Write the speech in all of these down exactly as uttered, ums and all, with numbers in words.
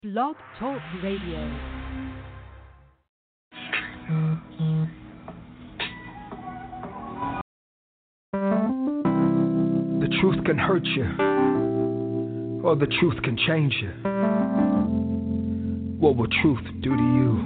Blog Talk Radio. The truth can hurt you, or the truth can change you. What will truth do to you?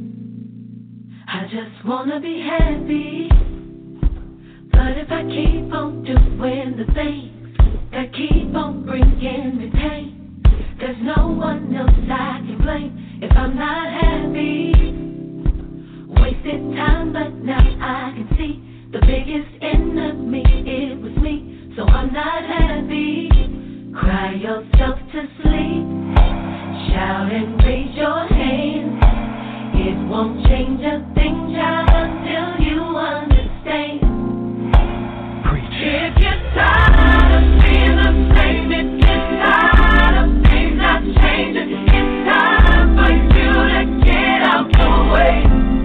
I just wanna be happy, but if I keep on doing the things that keep on bringing me pain, there's no one else I can blame if I'm not happy. Wasted time, but now I can see the biggest enemy, it was me. So I'm not happy. Cry yourself to sleep, shout and raise your hand. It won't change a thing, child, until you understand. Preach. If you're tired of being the same, if you're tired of things not changing, it's time for you to get out the way.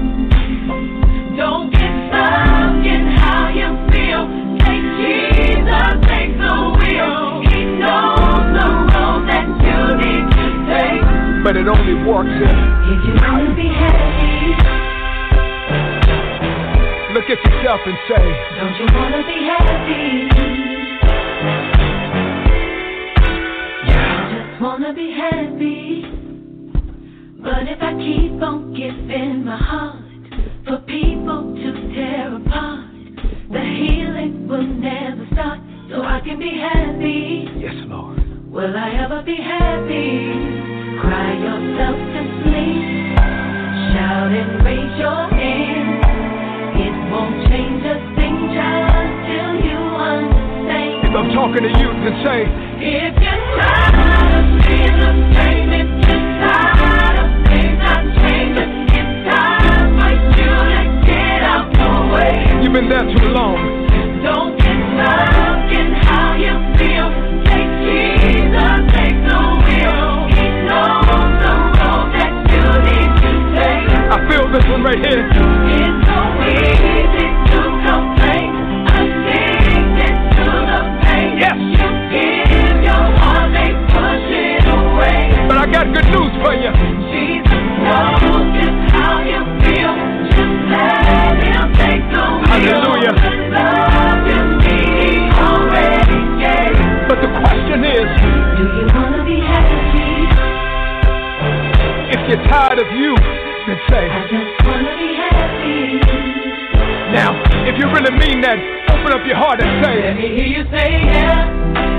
Don't get stuck in how you feel. Take Jesus, take the wheel. He knows the road that you need to take. But it only works if If you wanna be happy, look at yourself and say, don't you wanna be happy? I just wanna be happy. But if I keep on giving my heart for people to tear apart, the healing will never start. So I can be happy. yes, Lord. Will I ever be happy? Cry yourself to sleep, shout and raise your hand. It won't change a thing, child, till you understand. If I'm talking to you, then say, If you're tired of being the same, if you're tired of things not changing, it's time for you to get out the way. you've been there too long. Don't get stuck in how you feel. Take Jesus, take the wheel. He knows the road that you need to take. I feel this one right here. It's so easy to complain, addicted to the pain. Yes. You give your heart, they push it away. But I got good news for you. Jesus knows just how you feel. Just let him take the wheel. Hallelujah. The love you need, he already gave. But the question is, Do you wanna be happy? if you're tired of you, then say, I just wanna be happy. now, if you really mean that, open up your heart and Let say, me hear you say yeah,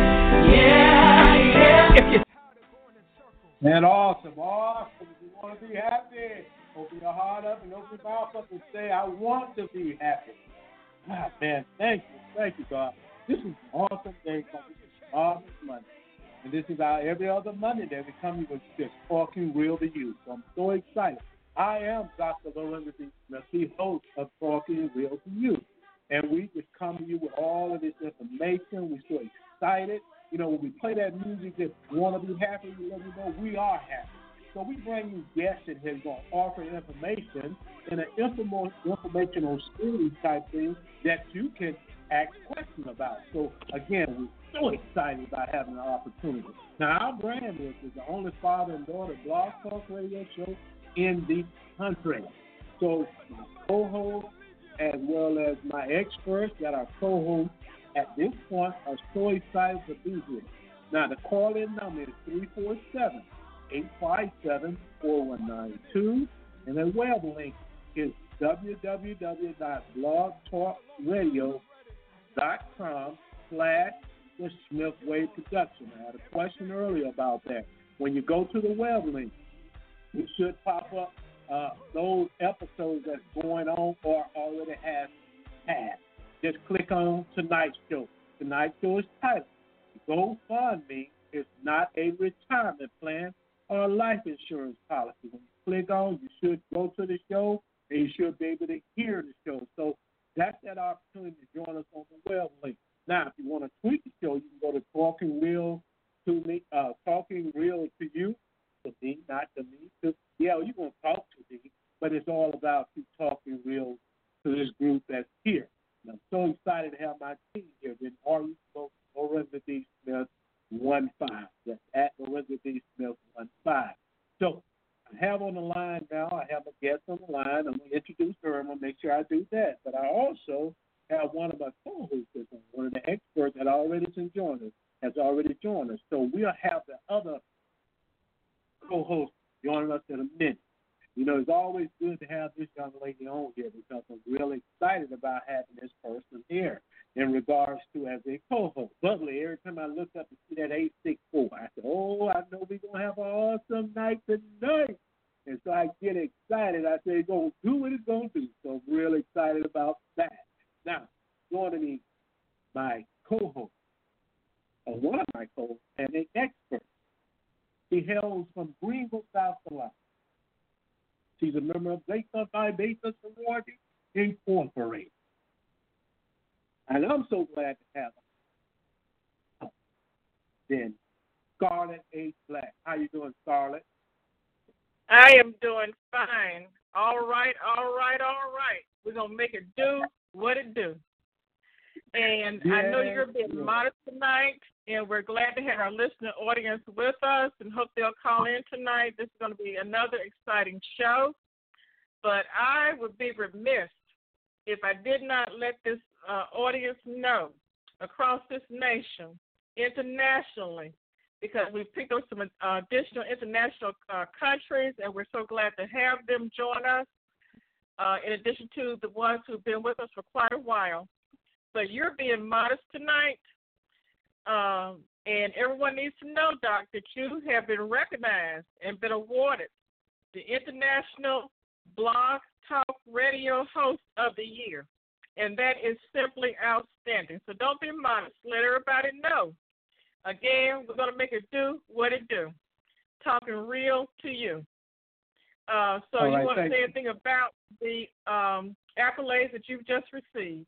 yeah, yeah. if you're Man, awesome, awesome. If you want to be happy, open your heart up and open your mouth up and say, I want to be happy. Ah, man, thank you. Thank you, God. This is an awesome day. This is Marvelous Monday. And this is our every other Monday that we come here with just talking real to you. So I'm so excited. I am Doctor Lorenzo D. Smith, the host of Talking Real to You. And we just come to you with all of this information. We're so excited. You know, when we play that music that want to be happy, we let you know we are happy. So we bring you guests in here who are going to offer information in an informal, informational series type thing that you can ask questions about. So, again, we're so excited about having an opportunity. Now, our brand is, is the only father and daughter blog talk radio show in the country. So my co-host as well as my experts that are co-hosts at this point are so excited to be here. Now, the call-in number is three four seven, eight five seven, four one nine two, and the web link is w w w dot blog talk radio dot com slash the Smith Way Production. I had a question earlier about that. When you go to the web link, it should pop up uh, those episodes that's going on or already has passed. Just click on tonight's show. Tonight's show is titled GoFundMe is not a retirement plan or a life insurance policy. When you click on, you should go to the show and you should be able to hear the show. So that's that opportunity to join us on the web link. Now, if you want to tweet the show, you can go to Talking Real to me, uh, Talking Real to you, to me, not to me. To, yeah, you're going to talk to me, but it's all about you talking real to this group that's here. And I'm so excited to have my team here. Then are you Lorenzo D. Smith one five. That's at Lorenzo D. Smith one five. So I have on the line now, I have a guest on the line. I'm going to introduce her. I'm going to make sure I do that. But I also have one of my co-hosts, one of the experts that already has joined us, has already joined us. So we'll have the other co-host joining us in a minute. You know, it's always good to have this young lady on here because I'm really excited about having this person here in regards to as a co-host. Bubbly, every time I look up and see that eight six four, I say, oh, I know we're going to have an awesome night tonight. And so I get excited. I say, go do what it's going to do. So I'm really excited about that. Now, joining me, my co-host, or one of my co-hosts, and an expert. She hails from Greenville, South Carolina. She's a member of Beta Phi Beta Sorority Incorporated. And I'm so glad to have her. Then, Scarlett H. Black. How you doing, Scarlett? I am doing fine. All right, all right, all right. We're going to make it do what it do. And yes, I know you're being yes. modest tonight, and we're glad to have our listening audience with us and hope they'll call in tonight. This is going to be another exciting show. But I would be remiss if I did not let this uh, audience know across this nation, internationally, because we've picked up some uh, additional international uh, countries, and we're so glad to have them join us, uh, in addition to the ones who've been with us for quite a while. But you're being modest tonight, um, and everyone needs to know, Doc, that you have been recognized and been awarded the International Blog Talk Radio Host of the Year, and that is simply outstanding. So don't be modest. Let everybody know. Again, we're going to make it do what it do, talking real to you. Uh, so All you right, want to say you. anything about the um, accolades that you've just received?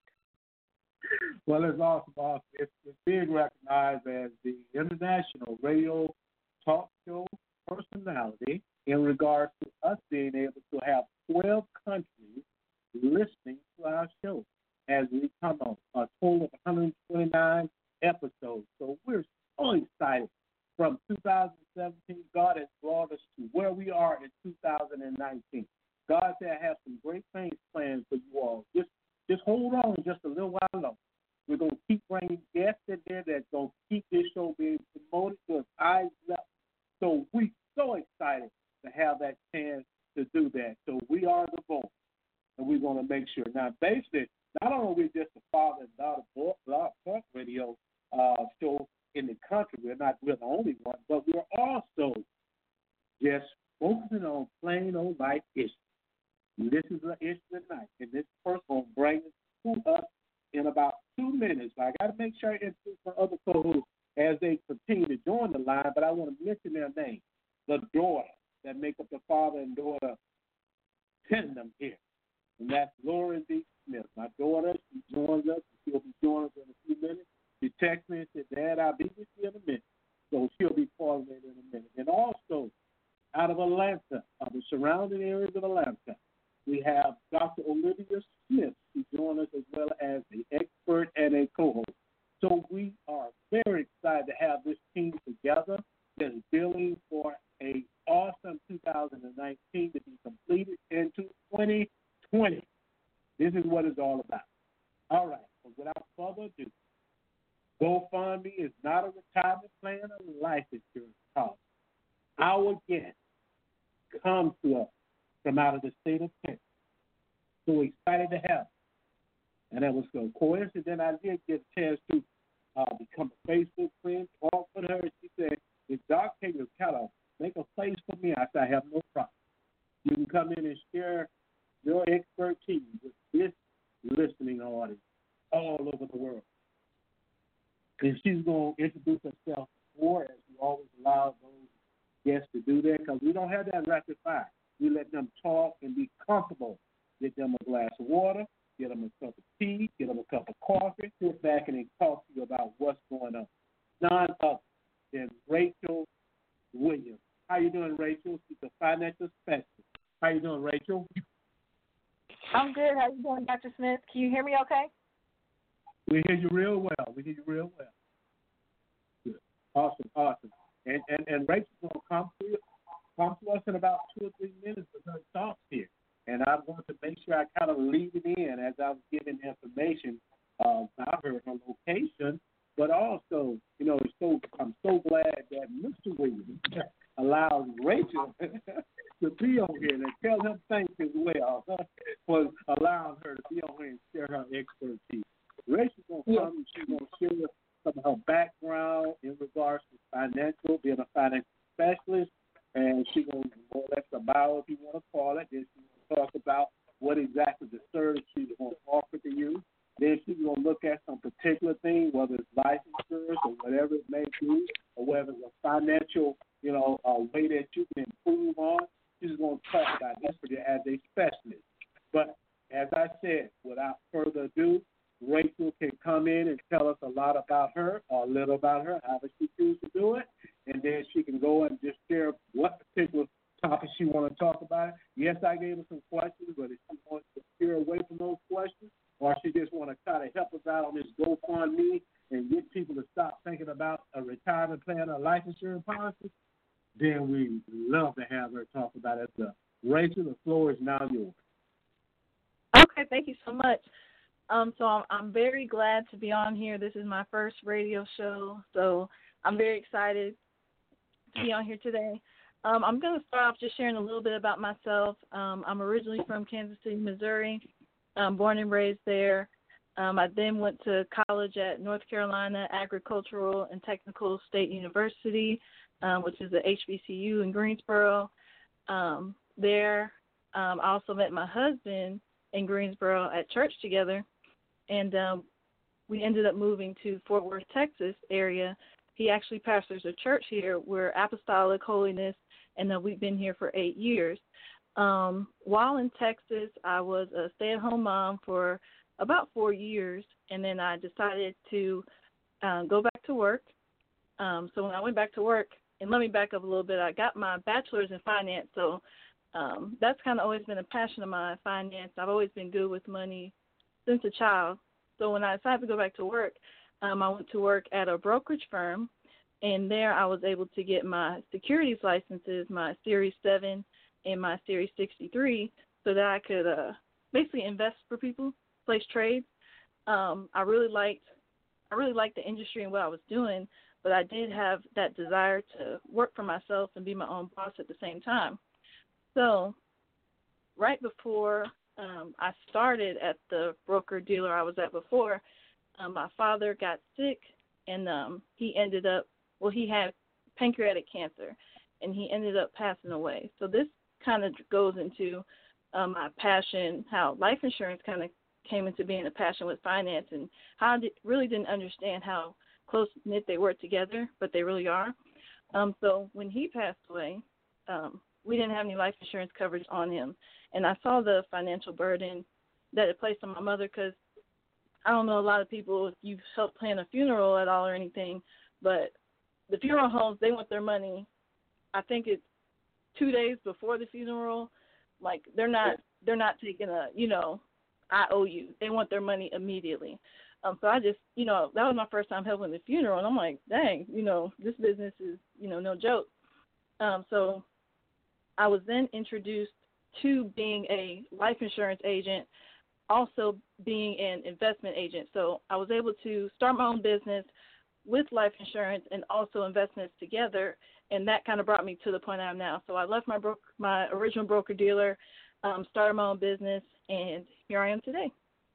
Well, it's awesome, awesome. It's, it's being recognized as the International Radio Talk Show Personality in regards to us being able to have twelve countries listening to our show as we come on a total of one hundred twenty-nine episodes. So we're so excited. From two thousand seventeen, God has brought us to where we are in two thousand nineteen. God said, I have some great things planned for you all. Just Just hold on just a little while longer. We're going to keep bringing guests in there that's going to keep this show being promoted to its highest level. So we're so excited to have that chance to do that. So we are the voice, and we're going to make sure. Now, basically, not only are we just the father and daughter Blog Talk Radio uh, show in the country, we're not we're the only one, but we're also just focusing on plain old life issues. This is an issue tonight, and this person will bring it to us in about two minutes. I got to make sure I introduce my other co-hosts as they continue to join the line, but I want to mention their name, the daughter that make up the father and daughter tandem here, and that's Lauren B. Smith. My daughter, she joins us, and she'll be joining us in a few minutes. She texted me and said, Dad, I'll be with you in a minute, so she'll be calling in in a minute. And also, out of Atlanta, of the surrounding areas of Atlanta, we have Doctor Olivia Smith, who joins us as well as the expert and a co-host. So we are very excited to have this team together that's building for a awesome two thousand nineteen to be completed into twenty twenty. This is what it's all about. All right, so without further ado, GoFundMe is not a retirement plan or life insurance policy. Our guest comes to us from out of the state of Texas. So excited to have her. And that was so coincidence. Then I did get a chance to uh, become a Facebook friend, talk with her. She said, if Doc can you kind of make a place for me, I said, I have no problem. You can come in and share your expertise with this listening audience all over the world. And she's going to introduce herself more, as we always allow those guests to do that, because we don't have that rapid fire. We let them talk and be comfortable. Get them a glass of water, get them a cup of tea, get them a cup of coffee, sit back and talk to you about what's going on. None other than Rachel Williams. How you doing, Rachel? She's a financial specialist. How you doing, Rachel? I'm good. How you doing, Doctor Smith? Can you hear me okay? We hear you real well. We hear you real well. Good. Awesome, awesome. And and, and Rachel's going to come to you, come to us in about two or three minutes with her thoughts here. And I want to make sure I kind of lead it in as I was giving information uh, about her, her location, but also, you know, it's so I'm so glad that Mister Williams allowed Rachel to be on here and tell him thanks as well for allowing her to be on here and share her expertise. Rachel's going to come and she's going to share some of her background in regards to financial, being a financial specialist, and she's going to more or less a bio, if you want to call it. Then she's going to talk about what exactly the service she's going to offer to you. Then she's going to look at some particular thing, whether it's life insurance or whatever it may be, or whether it's a financial, you know, uh, way that you can improve on. She's going to talk about this for you as a specialist. But as I said, without further ado, Rachel can come in and tell us a lot about her, or a little about her, however she chooses to do it, and then she can go and just share what particular topic she wants to talk about. Yes, I gave her some questions, but if she wants to steer away from those questions, or she just want to try to help us out on this GoFundMe and get people to stop thinking about a retirement plan or life insurance policy, then we love to have her talk about it. So, Rachel, the floor is now yours. Okay, thank you so much. Um, so I'm, I'm very glad to be on here. This is my first radio show, so I'm very excited to be on here today. Um, I'm going to start off just sharing a little bit about myself. Um, I'm originally from Kansas City, Missouri. I'm born and raised there. Um, I then went to college at North Carolina Agricultural and Technical State University, um, which is the H B C U in Greensboro. Um, there, um, I also met my husband in Greensboro at church together, and um, we ended up moving to Fort Worth, Texas area. He actually pastors a church here. We're Apostolic Holiness, and uh, we've been here for eight years. Um, while in Texas, I was a stay-at-home mom for about four years, and then I decided to uh, go back to work. Um, so when I went back to work, and let me back up a little bit, I got my bachelor's in finance, so um, that's kind of always been a passion of mine, finance. I've always been good with money since a child. So when I decided to go back to work, um, I went to work at a brokerage firm, and there I was able to get my securities licenses, my Series seven and my Series sixty-three, so that I could uh, basically invest for people, place trades. Um, I really liked, I really liked the industry and what I was doing, but I did have that desire to work for myself and be my own boss at the same time. So right before um, I started at the broker-dealer I was at before, um, my father got sick, and um, he ended up, well, he had pancreatic cancer, and he ended up passing away. So this kind of goes into um, my passion, how life insurance kind of came into being a passion with finance, and how I did, really didn't understand how close-knit they were together, but they really are. Um, so when he passed away, um, we didn't have any life insurance coverage on him. And I saw the financial burden that it placed on my mother, because I don't know a lot of people if you've helped plan a funeral at all or anything, but the funeral homes, they want their money, I think it's two days before the funeral. Like, they're not they're not taking a, you know, I owe you. They want their money immediately. Um, so I just, you know, that was my first time helping the funeral, and I'm like, dang, you know, this business is, you know, no joke. Um, so I was then introduced to being a life insurance agent, also being an investment agent. So I was able to start my own business with life insurance and also investments together, and that kind of brought me to the point I am now. So I left my bro- my original broker-dealer, um, started my own business, and here I am today.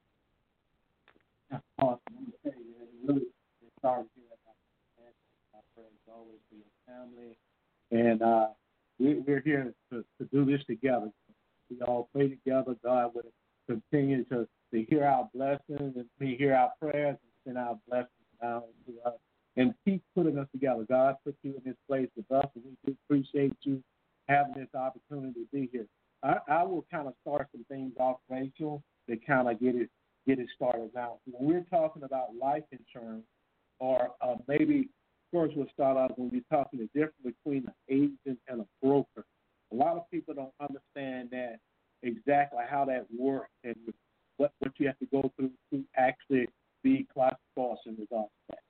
That's awesome. I'm going to tell you, I'm really sorry to hear that. My prayers always for your family. And uh, we, we're here to, to do this together. We all pray together. God will continue to, to hear our blessings and we hear our prayers and send our blessings down to us. And keep putting us together. God put you in this place with us, and we do appreciate you having this opportunity to be here. I, I will kind of start some things off, Rachel, to kind of get it get it started now. When we're talking about life insurance, or uh, maybe first we'll start out when we're talking the difference between an agent and a broker. A lot of people don't understand that exactly how that works and what, what you have to go through to actually be classified in regards to that.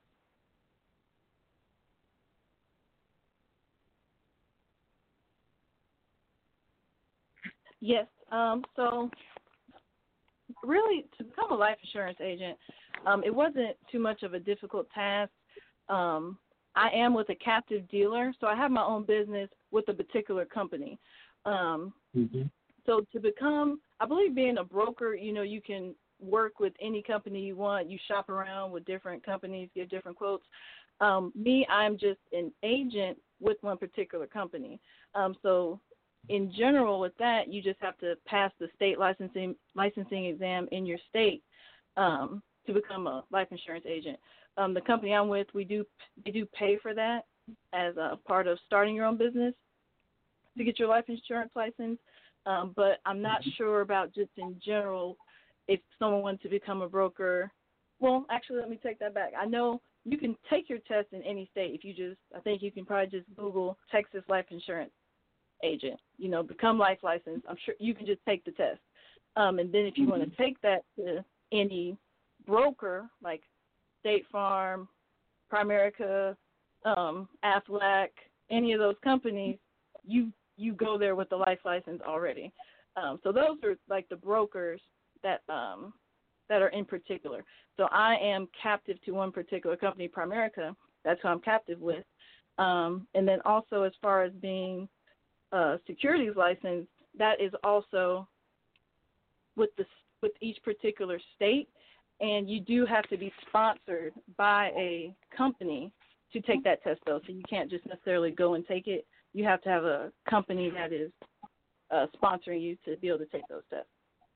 Yes. Um, so really, to become a life insurance agent, um, it wasn't too much of a difficult task. Um, I am with a captive dealer, so I have my own business with a particular company. Um, Mm-hmm. So to become, I believe being a broker, you know, you can work with any company you want. You shop around with different companies, get different quotes. Um, me, I'm just an agent with one particular company. Um, so in general with that, you just have to pass the state licensing licensing exam in your state um, to become a life insurance agent. Um, the company I'm with, we do they do pay for that as a part of starting your own business to get your life insurance license. Um, but I'm not sure about just in general if someone wants to become a broker. Well, actually, let me take that back. I know you can take your test in any state. If you just, I think you can probably just Google Texas life insurance agent, you know, become life license. I'm sure you can just take the test. Um, and then if you mm-hmm. want to take that to any broker like State Farm, Primerica, um, Aflac, any of those companies, you you go there with the life license already. Um, so those are like the brokers that um, that are in particular. So I am captive to one particular company, Primerica. That's who I'm captive with. Um, and then also as far as being a securities license, that is also with the with each particular state. And you do have to be sponsored by a company to take that test, though. So you can't just necessarily go and take it. You have to have a company that is uh, sponsoring you to be able to take those tests.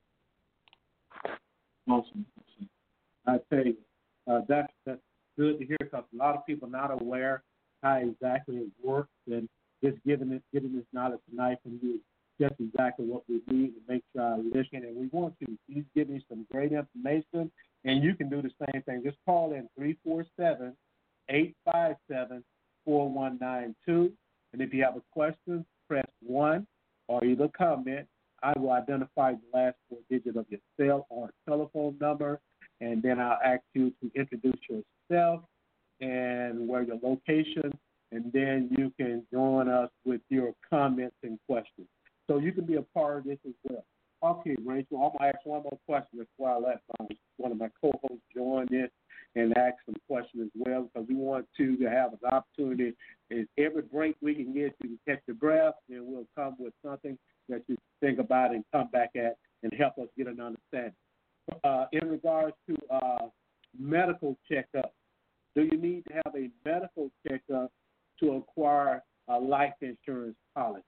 Awesome. I tell you, uh, that's, that's good to hear because a lot of people are not aware how exactly it works, and just giving this, getting this knowledge tonight from you is just exactly what we need to make sure our listening, and we want to. He's giving you some great information, and you can do the same thing. Just call in three four seven, eight five seven, four one nine two. And if you have a question, press one or either comment. I will identify the last four digits of your cell or telephone number, and then I'll ask you to introduce yourself and where your location, and then you can join us with your comments and questions. So you can be a part of this as well. Okay, Rachel, I'm going to ask one more question before I let um, one of my co-hosts join this and ask some questions as well, because we want to, to have an opportunity. Is every break we can get, you can catch your breath, and we'll come with something that you think about and come back at and help us get an understanding. Uh, in regards to uh, medical checkup, do you need to have a medical checkup to acquire a life insurance policy?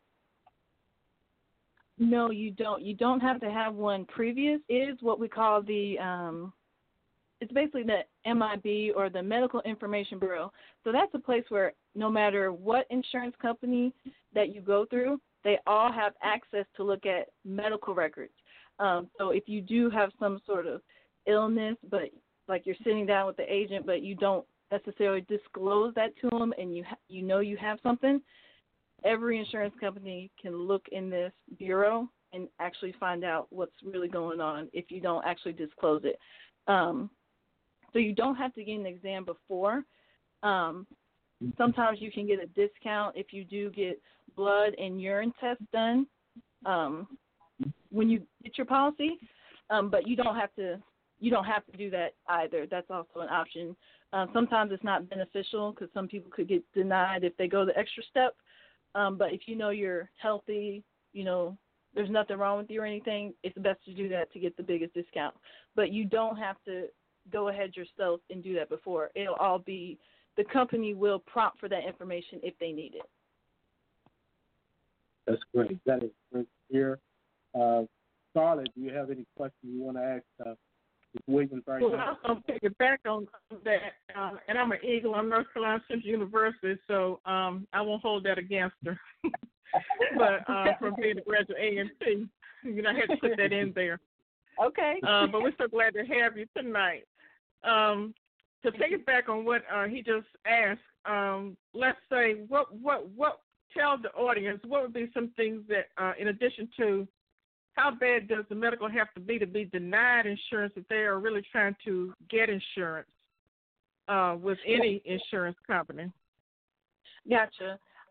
No, you don't. You don't have to have one previous. It is what we call the, um, it's basically the M I B or the Medical Information Bureau. So that's a place where no matter what insurance company that you go through, they all have access to look at medical records. Um, so if you do have some sort of illness, but like you're sitting down with the agent, but you don't necessarily disclose that to them, and you ha- you know you have something, every insurance company can look in this bureau and actually find out what's really going on if you don't actually disclose it. Um, so you don't have to get an exam before. Um, sometimes you can get a discount if you do get blood and urine tests done um, when you get your policy, um, but you don't have to. You don't have to do that either. That's also an option. Uh, sometimes it's not beneficial because some people could get denied if they go the extra step. Um, but if you know you're healthy, you know, there's nothing wrong with you or anything, it's best to do that to get the biggest discount. But you don't have to go ahead yourself and do that before. It'll all be, the company will prompt for that information if they need it. That's great. That is great to hear. Uh, Charlotte, do you have any questions you want to ask uh, Miz Williams right well, now? I was going to pick it back on that, uh, and I'm an Eagle. I'm North Carolina Central University, so um, I won't hold that against her. but uh, from being a graduate A and T, you know, I had to put that in there. Okay. Uh, but we're so glad to have you tonight. Um, to piggyback on what uh, he just asked, um, let's say, what, what, what, tell the audience what would be some things that, uh, in addition to how bad does the medical have to be to be denied insurance if they are really trying to get insurance uh, with any insurance company? Gotcha.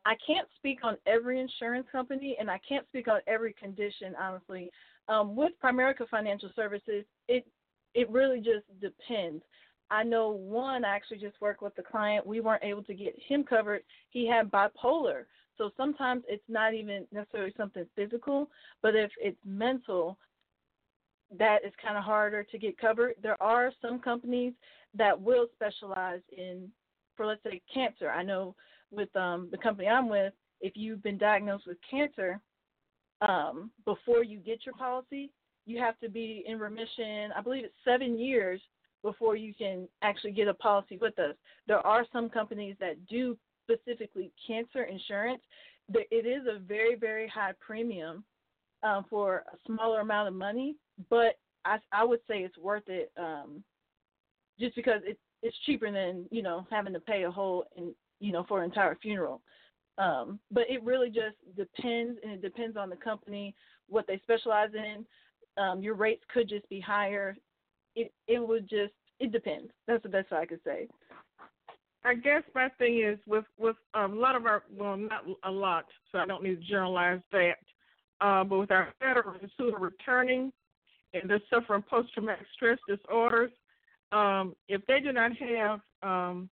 I can't speak on every insurance company, and I can't speak on every condition, honestly. Um, with Primerica Financial Services, it it really just depends. I know one, I actually just worked with the client. We weren't able to get him covered. He had bipolar. So sometimes it's not even necessarily something physical, but if it's mental, that is kind of harder to get covered. There are some companies that will specialize in, for let's say, cancer. I know with um, the company I'm with, if you've been diagnosed with cancer, um, before you get your policy, you have to be in remission, I believe it's seven years before you can actually get a policy with us. There are some companies that do specifically cancer insurance. It is a very, very high premium um, for a smaller amount of money, but I, I would say it's worth it um, just because it, it's cheaper than, you know, having to pay a whole, in, you know, for an entire funeral. Um, but it really just depends, and it depends on the company, what they specialize in. Um, your rates could just be higher. It it would just, it depends. That's the best I could say. I guess my thing is with, with um, a lot of our, well, not a lot, so I don't need to generalize that, uh, but with our veterans who are returning and they're suffering post-traumatic stress disorders, um, if they do not have um,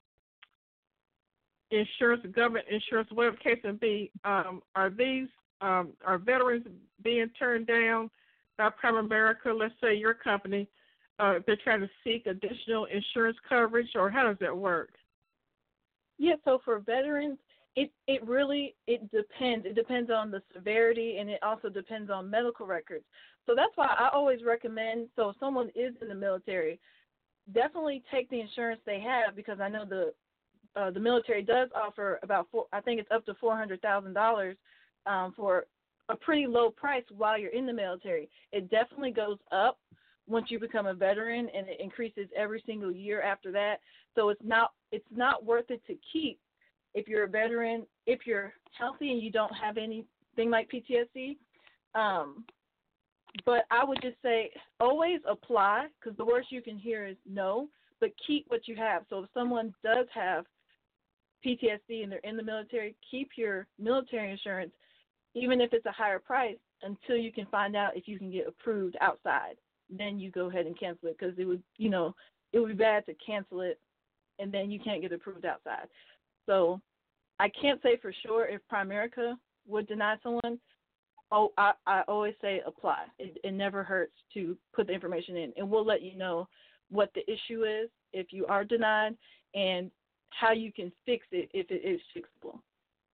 insurance, government insurance, whatever the case may be, um, are these, um, are veterans being turned down by Primerica, let's say your company, uh, if they're trying to seek additional insurance coverage, or how does that work? Yeah, so for veterans, it, it really, it depends. It depends on the severity, and it also depends on medical records. So that's why I always recommend, so if someone is in the military, definitely take the insurance they have, because I know the uh, the military does offer about, four, I think it's up to four hundred thousand dollars um, for a pretty low price while you're in the military. It definitely goes up once you become a veteran, and it increases every single year after that. So it's not it's not worth it to keep if you're a veteran, if you're healthy and you don't have anything like P T S D. Um, but I would just say always apply, because the worst you can hear is no, but keep what you have. So if someone does have P T S D and they're in the military, keep your military insurance, even if it's a higher price, until you can find out if you can get approved outside. Then you go ahead and cancel it, because it would, you know, it would be bad to cancel it and then you can't get approved outside. So I can't say for sure if Primerica would deny someone. Oh, I, I always say apply. It, it never hurts to put the information in, and we'll let you know what the issue is if you are denied and how you can fix it if it is fixable.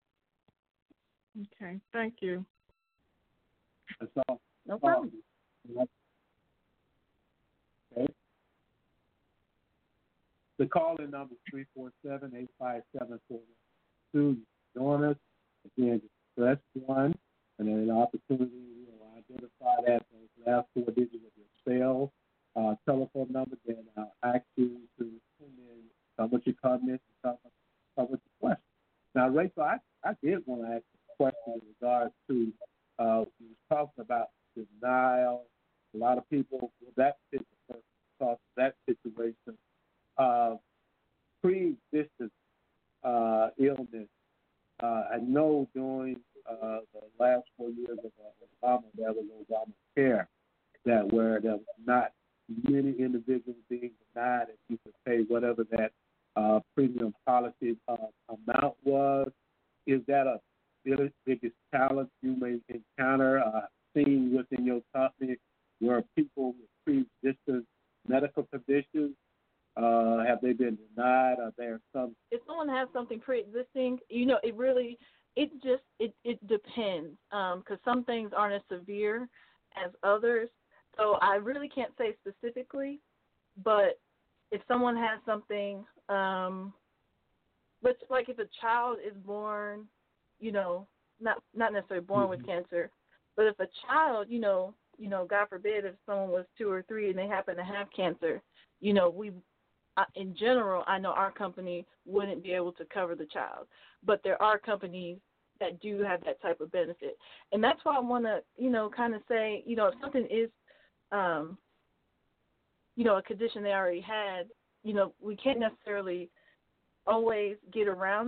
Okay, thank you. That's all. No problem. Okay. The call-in number is three four seven, eight five seven, four one two. Join us. Again, just press one, and then an opportunity will identify that those last four digits of your cell uh, telephone number. Then I'll ask you to send in some of your comments and some, some of your questions. Now, Rachel, I, I did want to ask a question in regards to uh, we were talking about denial. A lot of people, well, that particular person talks that situation. Uh, pre-existing uh, illness. Uh, I know during uh, the last four years of uh, Obama, there was Obamacare, that where there was not many individuals being denied if you could pay whatever that uh, premium policy uh, amount was. Is that a biggest, biggest challenge you may encounter, uh, seen within your company, where people with pre-existing medical conditions, uh, have they been denied? Are there some? If someone has something pre-existing, you know, it really, it just, it, it depends, because um, some things aren't as severe as others. So I really can't say specifically, but if someone has something, um, but like if a child is born, you know, not not necessarily born mm-hmm. with cancer, but if a child, you know, you know, God forbid, if someone was two or three and they happen to have cancer, you know, we, in general, I know our company wouldn't be able to cover the child, but there are companies that do have that type of benefit. And that's why I want to, you know, kind of say, you know, if something is, um, you know, a condition they already had, you know, we can't necessarily always get around that.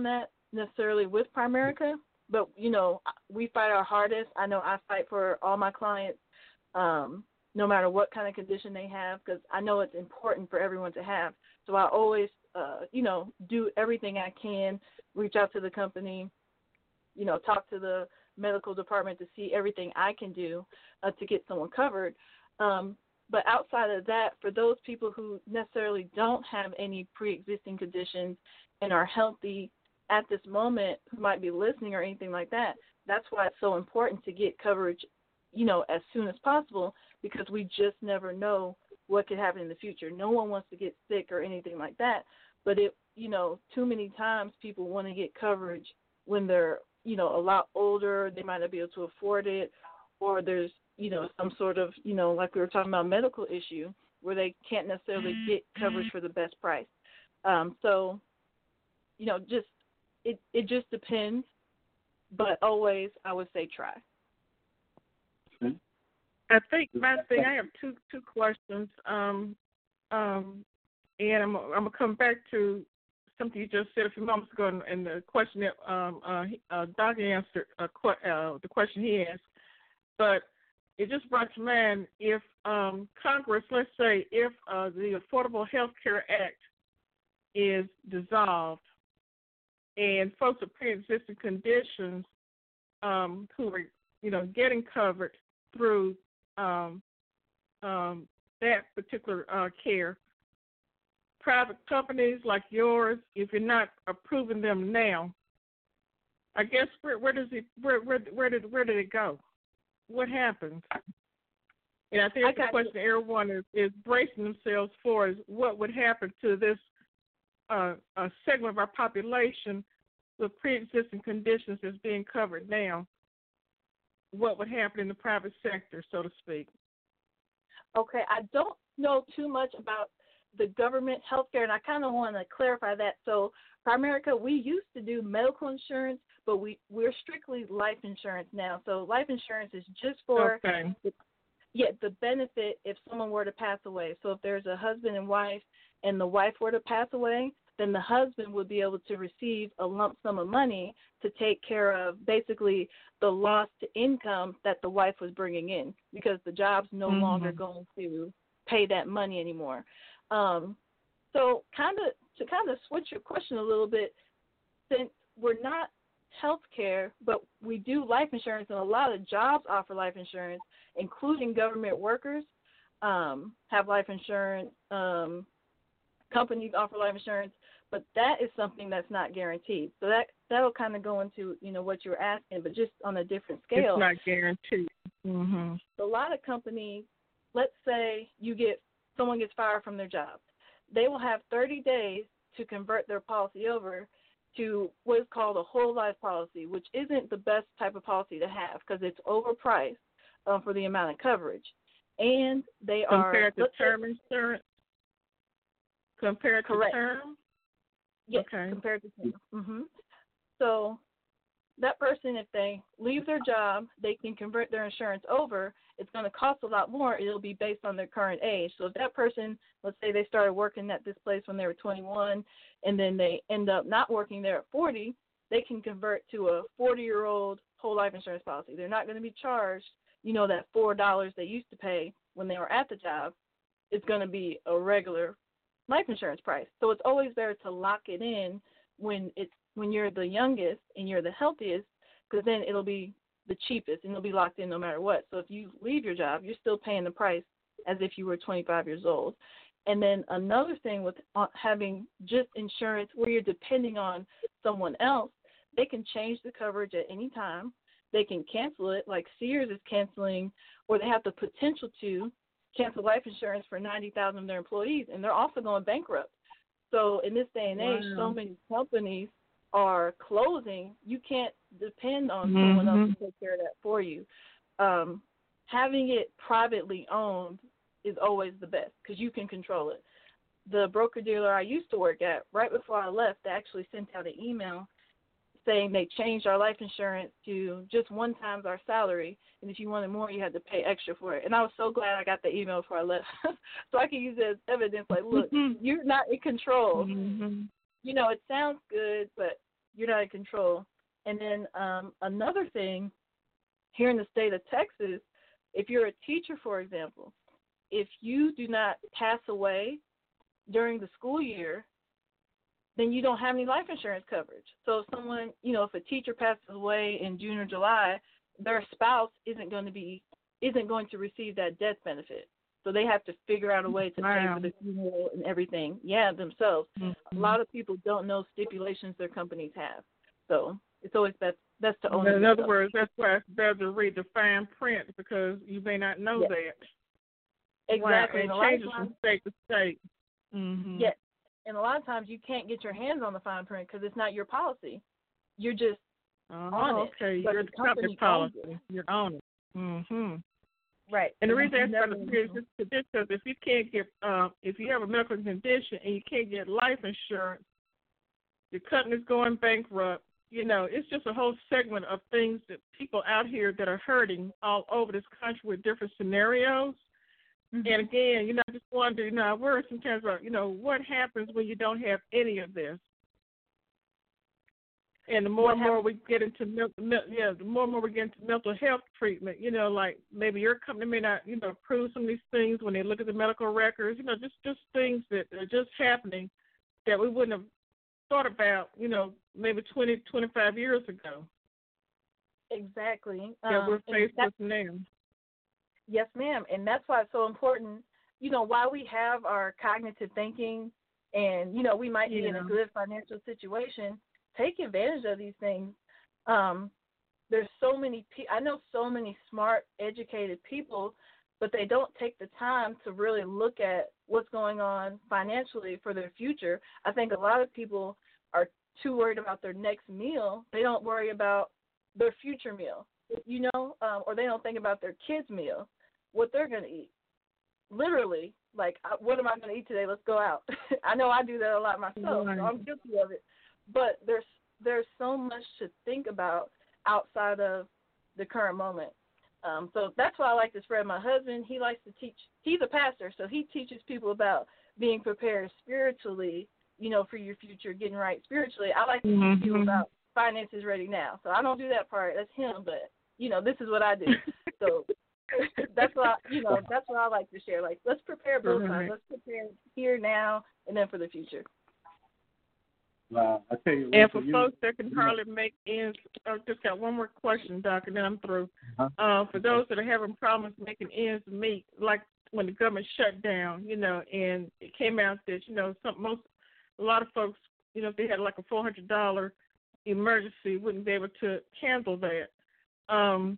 necessarily with Primerica, but, you know, we fight our hardest. I know I fight for all my clients, um, no matter what kind of condition they have, because I know it's important for everyone to have. So I always, uh, you know, do everything I can, reach out to the company, you know, talk to the medical department to see everything I can do uh, to get someone covered. Um, but outside of that, for those people who necessarily don't have any pre-existing conditions and are healthy at this moment, who might be listening or anything like that, that's why it's so important to get coverage, you know, as soon as possible, because we just never know what could happen in the future. No one wants to get sick or anything like that, but it, you know, too many times people want to get coverage when they're, you know, a lot older, they might not be able to afford it, or there's, you know, some sort of, you know, like we were talking about, medical issue where they can't necessarily get coverage for the best price. Um, so, you know, just, it, it just depends, but always I would say try. I think my thing, I have two two questions, um, um, and I'm, I'm going to come back to something you just said a few moments ago, and, and the question that um, uh, uh, Doc answered, uh, qu- uh, the question he asked, but it just brought to mind, if um, Congress, let's say, if uh, the Affordable Health Care Act is dissolved and folks with pre-existing conditions um, who are, you know, getting covered through um, um, that particular uh, care, private companies like yours, if you're not approving them now, I guess where, where does it where where where did where did it go? What happens? And I think I the question you. everyone is, is bracing themselves for is what would happen to this uh, a segment of our population with pre-existing conditions that's being covered now. What would happen in the private sector, so to speak? Okay, I don't know too much about the government health care, and I kind of want to clarify that. So, Primerica, we used to do medical insurance, but we, we're strictly life insurance now. So, life insurance is just for okay. the, yeah, the benefit if someone were to pass away. So, if there's a husband and wife and the wife were to pass away, then the husband would be able to receive a lump sum of money to take care of basically the loss to income that the wife was bringing in, because the job's no mm-hmm. longer going to pay that money anymore. Um, so kind of to kind of switch your question a little bit, since we're not health care, but we do life insurance, and a lot of jobs offer life insurance, including government workers um, have life insurance, um, companies offer life insurance, but that is something that's not guaranteed. So that, that'll kind of go into, you know, what you're asking, but just on a different scale. It's not guaranteed. Mm-hmm. A lot of companies, let's say you get, someone gets fired from their job. They will have thirty days to convert their policy over to what is called a whole life policy, which isn't the best type of policy to have because it's overpriced um, for the amount of coverage. And they Compared are... Compared to term insurance? Compared Correct. to term? Yes, okay. compared to term. Mm-hmm. So that person, if they leave their job, they can convert their insurance over. It's going to cost a lot more. It'll be based on their current age. So if that person, let's say they started working at this place when they were twenty-one, and then they end up not working there at forty, they can convert to a forty-year-old whole life insurance policy. They're not going to be charged, you know, that four dollars they used to pay when they were at the job. It's going to be a regular life insurance price. So it's always better to lock it in when it's when you're the youngest and you're the healthiest, because then it'll be the cheapest and it'll be locked in no matter what. So if you leave your job, you're still paying the price as if you were twenty-five years old. And then another thing with having just insurance where you're depending on someone else, they can change the coverage at any time. They can cancel it, like Sears is canceling, or they have the potential to cancel life insurance for ninety thousand of their employees, and they're also going bankrupt. So in this day and age, wow. so many companies are closing. You can't depend on mm-hmm. someone else to take care of that for you. Um, having it privately owned is always the best because you can control it. The broker-dealer I used to work at, right before I left, they actually sent out an email saying they changed our life insurance to just one times our salary, and if you wanted more, you had to pay extra for it. And I was so glad I got the email before I left, so I can use it as evidence, like, look, you're not in control. Mm-hmm. You know, it sounds good, but You're not in control. And then um, another thing, here in the state of Texas, if you're a teacher, for example, if you do not pass away during the school year, then you don't have any life insurance coverage. So if someone, you know, if a teacher passes away in June or July, their spouse isn't going to be, isn't going to receive that death benefit. So they have to figure out a way to wow. pay for the funeral and everything, yeah, themselves. Mm-hmm. A lot of people don't know stipulations their companies have. So it's always best, best to own In themselves. other words, that's why it's better to read the fine print, because you may not know yes. that. Exactly. Wow. It changes from state to state. Mm-hmm. Yes. And a lot of times you can't get your hands on the fine print because it's not your policy. You're just oh, on it. okay. But You're the the company company policy. owns it. You're on it. Mm-hmm. Right. And the And reason you I never started serious is because if you can't get, uh, if you have a medical condition and you can't get life insurance, your company's going bankrupt. You know, it's just a whole segment of things that people out here that are hurting all over this country with different scenarios. Mm-hmm. And again, you know, I just wonder, you know, I worry sometimes about, you know, what happens when you don't have any of this. And the more what and more happens? we get into, yeah, the more and more we get into mental health treatment, you know, like maybe your company may not, you know, approve some of these things when they look at the medical records, you know, just, just things that are just happening that we wouldn't have thought about, you know, maybe twenty, twenty-five years ago. Exactly. That um, we're faced that, with now. Yes, ma'am. And that's why it's so important, you know, while we have our cognitive thinking and, you know, we might yeah. be in a good financial situation, take advantage of these things. Um, there's so many pe- I know so many smart, educated people, but they don't take the time to really look at what's going on financially for their future. I think a lot of people are too worried about their next meal. They don't worry about their future meal, you know, um, or they don't think about their kids' meal, what they're going to eat. Literally, like, what am I going to eat today? Let's go out. I know I do that a lot myself, right. so I'm guilty of it. But there's there's so much to think about outside of the current moment. Um, so that's why I like to spread. My husband, he likes to teach. He's a pastor, so he teaches people about being prepared spiritually, you know, for your future, getting right spiritually. I like to mm-hmm. teach people about finances ready now. So I don't do that part. That's him, but, you know, this is what I do. So that's what I, you know, that's what I like to share. Like, let's prepare both right. sides. Let's prepare here now and then for the future. Wow, I tell you, and for you, folks that can hardly make ends, I just got one more question, Doc, and then I'm through. Uh-huh. Uh, for those that are having problems making ends meet, like when the government shut down, you know, and it came out that, you know, some most a lot of folks, you know, if they had like a four hundred dollars emergency, wouldn't be able to handle that. Um,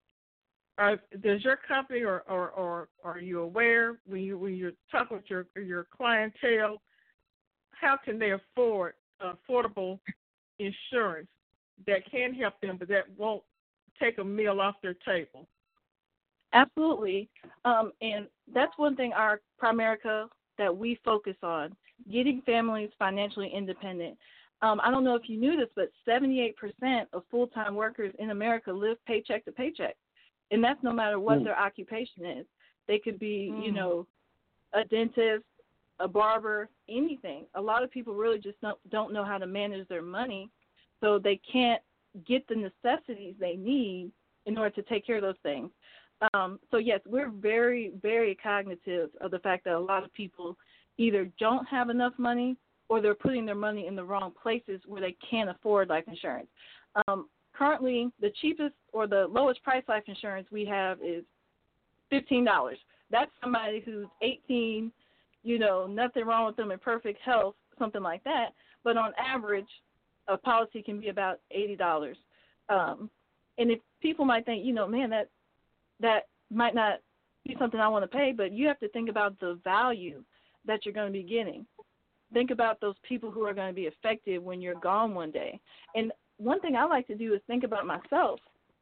are, does your company or, or, or are you aware when you when you're talking with your your clientele, how can they afford affordable insurance that can help them, but that won't take a meal off their table? Absolutely. Um, and that's one thing our Primerica that we focus on, getting families financially independent. Um, I don't know if you knew this, but seventy-eight percent of full-time workers in America live paycheck to paycheck. And that's no matter what mm. their occupation is. They could be, mm. you know, a dentist, a barber, anything. A lot of people really just don't, don't know how to manage their money, so they can't get the necessities they need in order to take care of those things. Um, so, yes, we're very, very cognitive of the fact that a lot of people either don't have enough money or they're putting their money in the wrong places where they can't afford life insurance. Um, currently, the cheapest or the lowest price life insurance we have is fifteen dollars. That's somebody who's eighteen, you know, nothing wrong with them, in perfect health, something like that. But on average, a policy can be about eighty dollars. Um, and if people might think, you know, man, that that might not be something I want to pay, but you have to think about the value that you're going to be getting. Think about those people who are going to be affected when you're gone one day. And one thing I like to do is think about myself.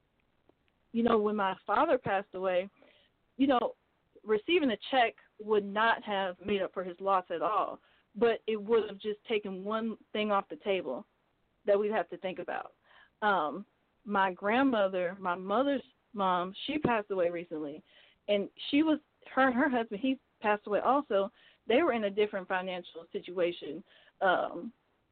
You know, when my father passed away, you know, receiving a check would not have made up for his loss at all, but it would have just taken one thing off the table that we'd have to think about. Um, my grandmother, my mother's mom, she passed away recently, and she was, her and her husband, he passed away also. They were in a different financial situation. Um,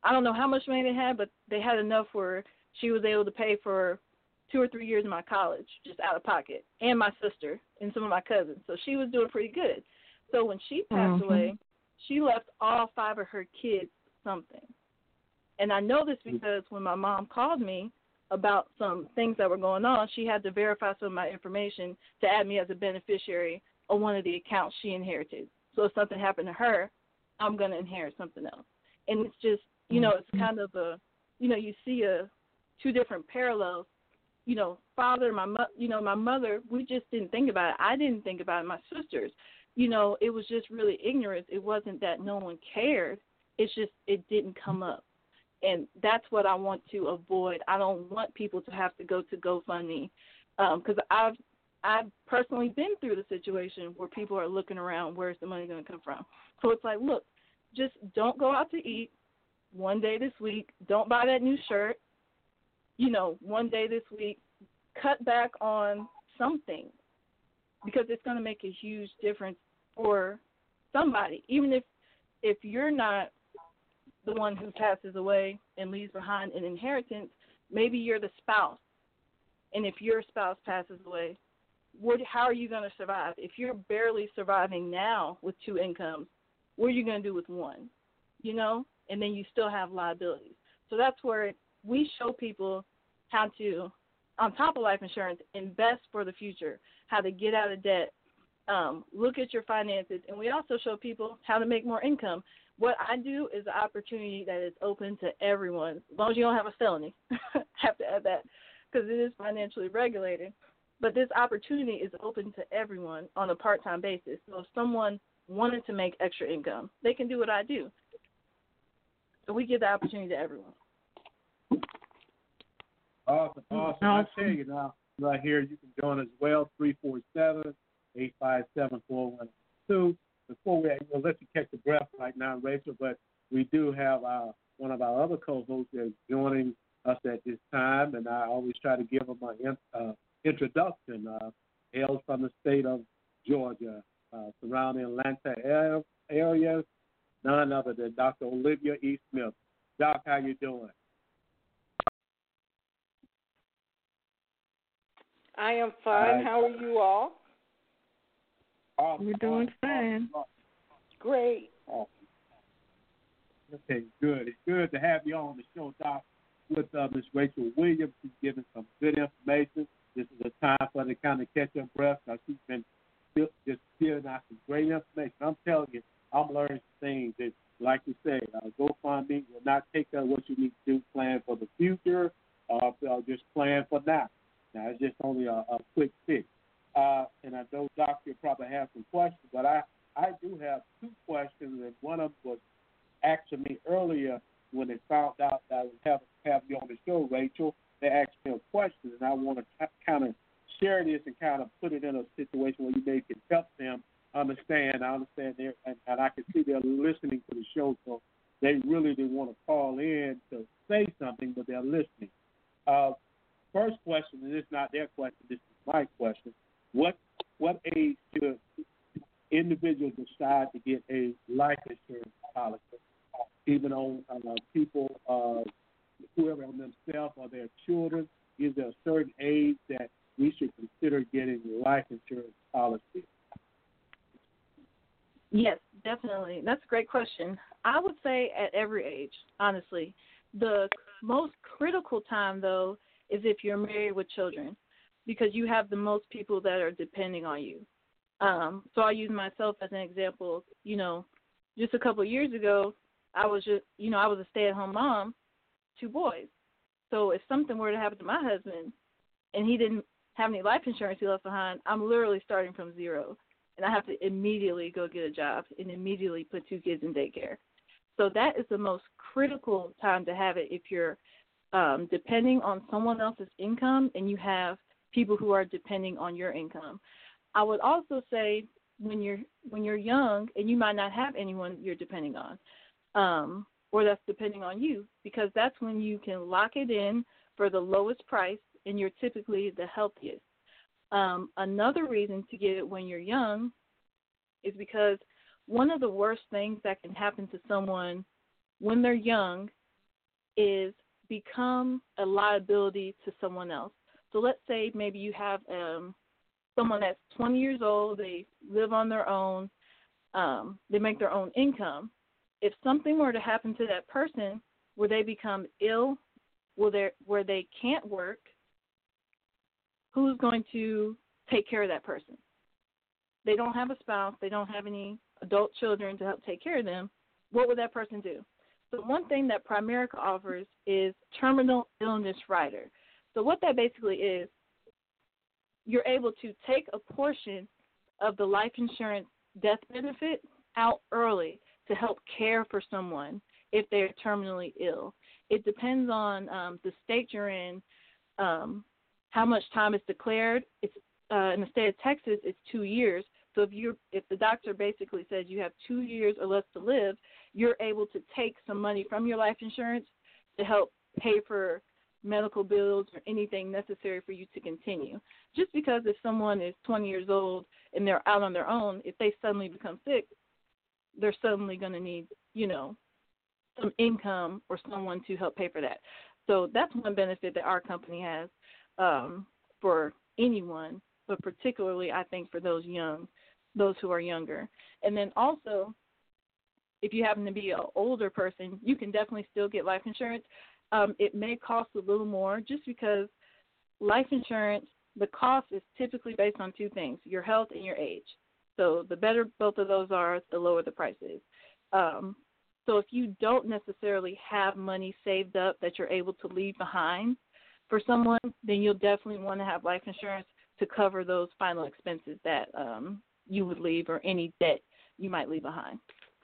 I don't know how much money they had, but they had enough where she was able to pay for two or three years of my college just out of pocket, and my sister and some of my cousins. So she was doing pretty good. So when she passed Mm-hmm. away, she left all five of her kids something. And I know this because when my mom called me about some things that were going on, she had to verify some of my information to add me as a beneficiary on one of the accounts she inherited. So if something happened to her, I'm going to inherit something else. And it's just, you know, it's kind of a, you know, you see a two different parallels. You know, father, my mo- you know, my mother, we just didn't think about it. I didn't think about it. My sisters, you know, it was just really ignorance. It wasn't that no one cared. It's just it didn't come up. And that's what I want to avoid. I don't want people to have to go to GoFundMe because um, I've I've personally been through the situation where people are looking around, where's the money going to come from? So it's like, look, just don't go out to eat one day this week. Don't buy that new shirt, you know, one day this week. Cut back on something because it's going to make a huge difference for somebody. Even if if you're not the one who passes away and leaves behind an inheritance, maybe you're the spouse. And if your spouse passes away, what, how are you going to survive? If you're barely surviving now with two incomes, what are you going to do with one? You know? And then you still have liabilities. So that's where we show people how to, on top of life insurance, invest for the future, how to get out of debt, um, look at your finances, and we also show people how to make more income. What I do is an opportunity that is open to everyone, as long as you don't have a felony. I have to add that because it is financially regulated. But this opportunity is open to everyone on a part-time basis. So if someone wanted to make extra income, they can do what I do. So we give the opportunity to everyone. Awesome, awesome. I tell you now, right here, you can join as well, three four seven, eight five seven, four one two. Before we we'll let you catch the breath right now, Rachel, but we do have uh, one of our other co-hosts that's joining us at this time, and I always try to give him an uh, introduction. Uh, hails from the state of Georgia, uh, surrounding Atlanta areas, none other than Doctor Olivia E. Smith. Doc, how you doing? I am fine. Right. How are you all? Awesome. We're doing awesome. fine. Awesome. Great. Awesome. Okay, good. It's good to have you on the show, Doc, with uh, Miss Rachel Williams. She's giving some good information. This is a time for her to kind of catch her breath. Now, she's been just giving out some great information. I'm telling you, I'm learning some things that, like you say, uh, GoFundMe will not take care of what you need to do, plan for the future, uh, or just plan for now. Now, it's just only a, a quick fix. Uh, and I know Doc, you'll probably have some questions, but I, I do have two questions, and one of them was asking me earlier when they found out that I would have, have you on the show, Rachel. They asked me a question, and I want to t- kind of share this and kind of put it in a situation where you maybe can help them understand. I understand, they're, and, and I can see they're listening to the show, so they really do want to call in to say something, but they're listening. Uh, first question, and it's not their question, this is my question. What what age should individuals decide to get a life insurance policy, even on uh, people, uh, whoever on themselves or their children? Is there a certain age that we should consider getting life insurance policy? Yes, definitely. That's a great question. I would say at every age, honestly. The most critical time, though, is if you're married with children, because you have the most people that are depending on you. Um, so I use myself as an example. You know, just a couple of years ago, I was just, you know, I was a stay-at-home mom, two boys. So if something were to happen to my husband and he didn't have any life insurance he left behind, I'm literally starting from zero. And I have to immediately go get a job and immediately put two kids in daycare. So that is the most critical time to have it if you're um, depending on someone else's income and you have people who are depending on your income. I would also say when you're when you're young and you might not have anyone you're depending on, um, or that's depending on you, because that's when you can lock it in for the lowest price and you're typically the healthiest. Um, another reason to get it when you're young is because one of the worst things that can happen to someone when they're young is become a liability to someone else. So let's say maybe you have um, someone that's twenty years old, they live on their own, um, they make their own income. If something were to happen to that person where they become ill, where, they where they can't work, who's going to take care of that person? They don't have a spouse. They don't have any adult children to help take care of them. What would that person do? So one thing that Primerica offers is terminal illness rider. So what that basically is, you're able to take a portion of the life insurance death benefit out early to help care for someone if they're terminally ill. It depends on um, the state you're in, um, how much time is declared. It's uh, in the state of Texas, it's two years. So if you if the doctor basically says you have two years or less to live, you're able to take some money from your life insurance to help pay for medical bills or anything necessary for you to continue. Just because if someone is twenty years old and they're out on their own, if they suddenly become sick, they're suddenly going to need, you know, some income or someone to help pay for that. So that's one benefit that our company has um, for anyone, but particularly I think for those young, those who are younger. And then also, if you happen to be an older person, you can definitely still get life insurance. Um, it may cost a little more just because life insurance, the cost is typically based on two things, your health and your age. So the better both of those are, the lower the price is. Um, so if you don't necessarily have money saved up that you're able to leave behind for someone, then you'll definitely want to have life insurance to cover those final expenses that um, you would leave or any debt you might leave behind.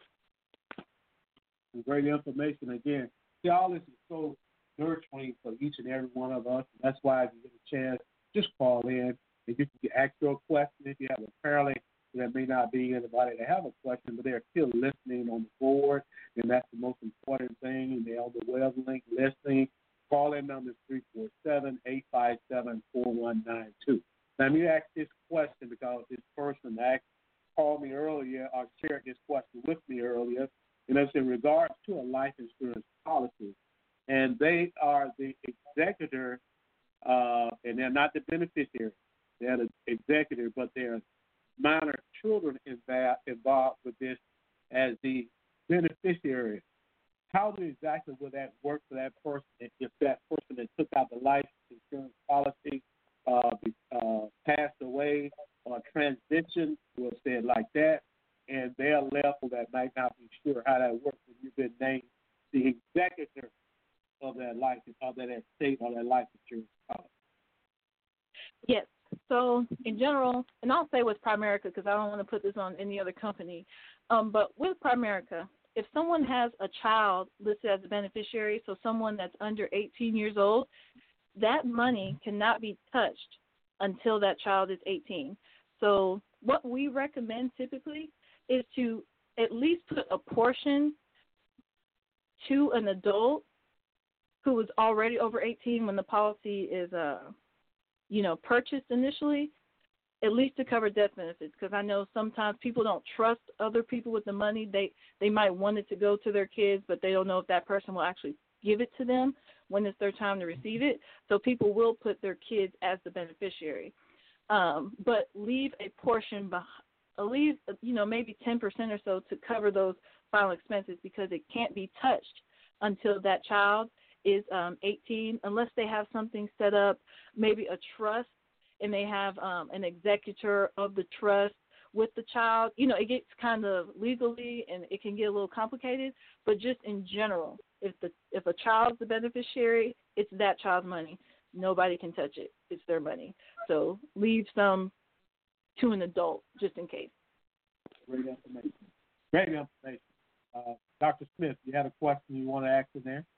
Great information again. See, all this is so nurturing for each and every one of us. And that's why if you get a chance, just call in and you can ask your question. If you have a parent that may not be anybody to have a question, but they're still listening on the board, and that's the most important thing. And they're on the web link listening. Call in number three four seven, eight five seven, four one nine two. Now, let me ask this question because this person asked, called me earlier or shared this question with me earlier, and it's in regards to a life insurance policy. And they are the executor, uh, and they're not the beneficiary. They're the executor, but they're minor children involved with this as the beneficiary. How do exactly will that work for that person if that person that took out the life insurance policy uh, uh, passed away or transitioned, we'll say it like that, and they're left that might not be sure how that works when you've been named the executor of that life, of that estate or that life insurance policy? Yes. So in general, and I'll say with Primerica because I don't want to put this on any other company, um, but with Primerica, if someone has a child listed as a beneficiary, so someone that's under eighteen years old, that money cannot be touched until that child is eighteen. So what we recommend typically is to at least put a portion to an adult who is already over eighteen when the policy is, uh, you know, purchased initially, at least to cover death benefits, because I know sometimes people don't trust other people with the money. They they might want it to go to their kids, but they don't know if that person will actually give it to them when it's their time to receive it. So people will put their kids as the beneficiary, um, but leave a portion behind. Leave, you know, maybe ten percent or so to cover those final expenses because it can't be touched until that child is um, eighteen, unless they have something set up, maybe a trust, and they have um, an executor of the trust with the child. You know, it gets kind of legally and it can get a little complicated, but just in general, if the if a child's the beneficiary, it's that child's money. Nobody can touch it. It's their money. So leave some to an adult, just in case. Great information. Great information. Uh, Doctor Smith, you had a question you want to ask in there?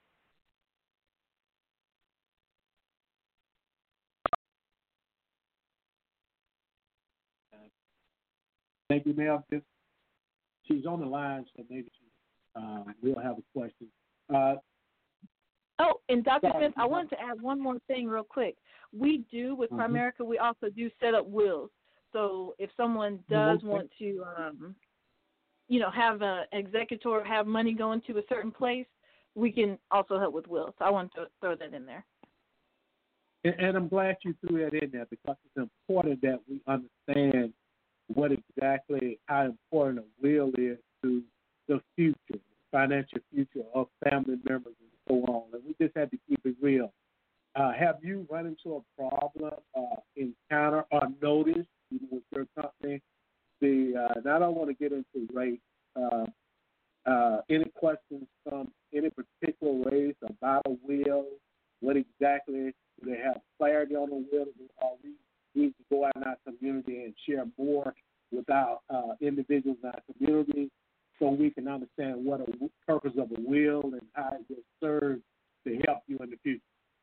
Thank you, ma'am. She's on the line, so maybe she uh, will have a question. Uh, oh, and Doctor sorry, Smith, I wanted to add one more thing real quick. We do, with mm-hmm. Primerica, we also do set up wills. So if someone does okay. want to, um, you know, have an executor, have money going to a certain place, we can also help with wills. So I want to throw that in there. And, and I'm glad you threw that in there because it's important that we understand what exactly, how important a will is to the future, the financial future of family members and so on. And we just have to keep it real. Uh, have you run into a problem, uh, encounter, or noticed, you know, with your company? The uh, and I don't want to get into rate. Uh, uh, any questions from any particular race about a will? What exactly do they have clarity on the will? Or we need to go out in our community and share more with our uh, individuals in our community so we can understand what a w- purpose of a will and how it will serve to help you in the future?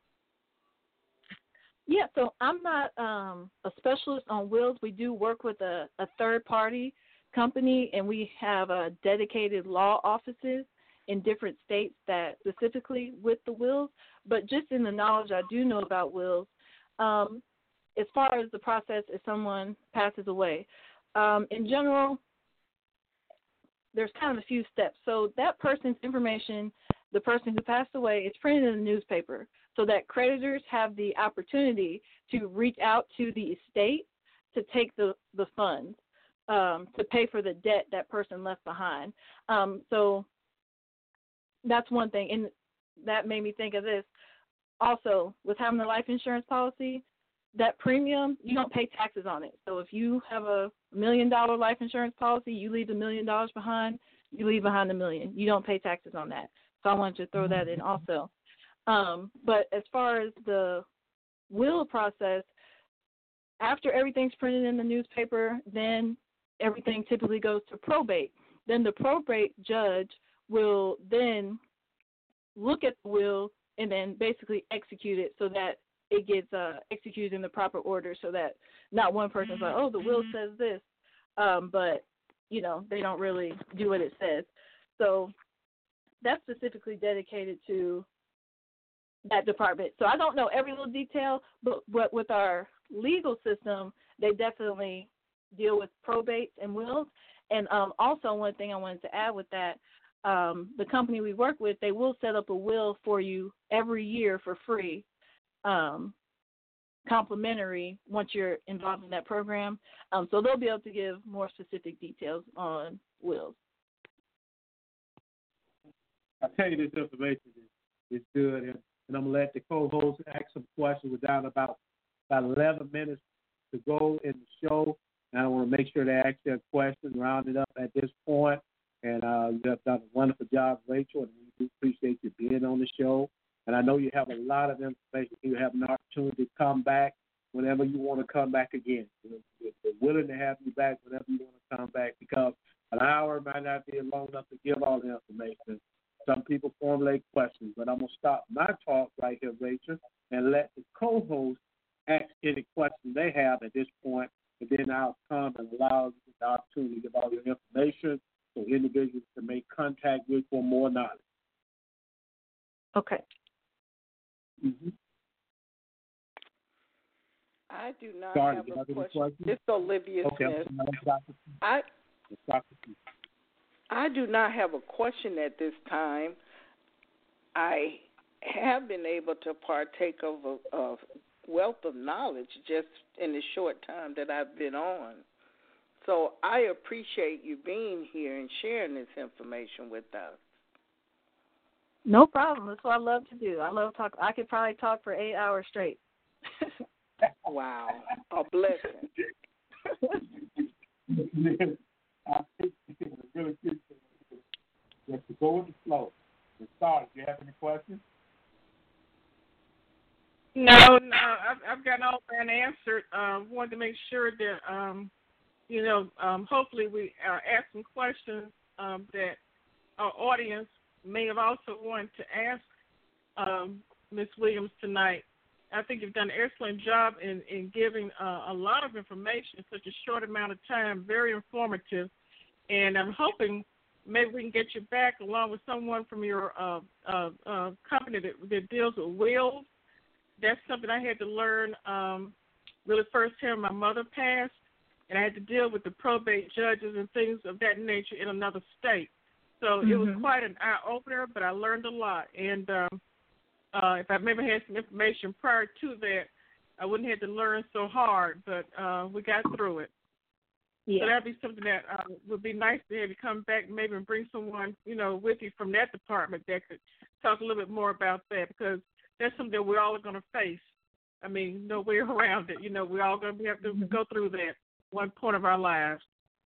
Yeah, so I'm not um, a specialist on wills. We do work with a, a third-party company, and we have uh, dedicated law offices in different states that specifically with the wills. But just in the knowledge I do know about wills, um, as far as the process if someone passes away, um, in general, there's kind of a few steps. So that person's information, the person who passed away, is printed in the newspaper so that creditors have the opportunity to reach out to the estate to take the, the funds um, to pay for the debt that person left behind. Um, so that's one thing. And that made me think of this. Also, with having a life insurance policy, that premium, you don't pay taxes on it. So if you have a million-dollar life insurance policy, you leave a million dollars behind, you leave behind a million. You don't pay taxes on that. So I wanted to throw that in also. Um, but as far as the will process, after everything's printed in the newspaper, then everything typically goes to probate. Then the probate judge will then look at the will and then basically execute it so that it gets uh, executed in the proper order so that not one person's like, oh, the will says this, um, but, you know, they don't really do what it says. So that's specifically dedicated to that department. So I don't know every little detail, but, but with our legal system, they definitely deal with probates and wills. And um, also one thing I wanted to add with that, um, the company we work with, they will set up a will for you every year for free, um, complimentary once you're involved in that program. Um, so they'll be able to give more specific details on wills. I tell you, this information is, is good, and, and I'm going to let the co-host ask some questions. We're down about, about eleven minutes to go in the show, and I want to make sure they ask their questions, round it up at this point. And uh, you have done a wonderful job, Rachel, and we do appreciate you being on the show. And I know you have a lot of information. You have an opportunity to come back whenever you want to come back again. We're willing to have you back whenever you want to come back because an hour might not be long enough to give all the information. Some people formulate questions, but I'm going to stop my talk right here, Rachel, and let the co-host ask any questions they have at this point, and then I'll come and allow you the opportunity to give all your information so individuals can make contact with for more knowledge. Okay. Mm-hmm. I do not Sorry, have do a have question. question. It's Olivia Okay, Smith. I, I do not have a question at this time. I have been able to partake of a, a wealth of knowledge just in the short time that I've been on. So I appreciate you being here and sharing this information with us. No problem. That's what I love to do. I love talk. I could probably talk for eight hours straight. Wow, a blessing. I think it's really good just to go with the flow. Sorry, do you have any questions? No, no, I've, I've gotten all that answered. Um, wanted to make sure that, um, you know, um, hopefully we uh, asked some questions um, that our audience may have also wanted to ask um, Miz Williams tonight. I think you've done an excellent job in, in giving uh, a lot of information in such a short amount of time, very informative. And I'm hoping maybe we can get you back along with someone from your uh, uh, uh, company that, that deals with wills. That's something I had to learn um, really firsthand. My mother passed, and I had to deal with the probate judges and things of that nature in another state. So mm-hmm. it was quite an eye-opener, but I learned a lot. And um, uh, if I maybe had some information prior to that, I wouldn't have to learn so hard, but uh, we got through it. Yeah. So that'd be something that uh, would be nice to have you come back and maybe bring someone, you know, with you from that department that could talk a little bit more about that, because that's something that we're all going to face. I mean, no way around it. You know, we're all going to have to mm-hmm. go through that one point of our lives.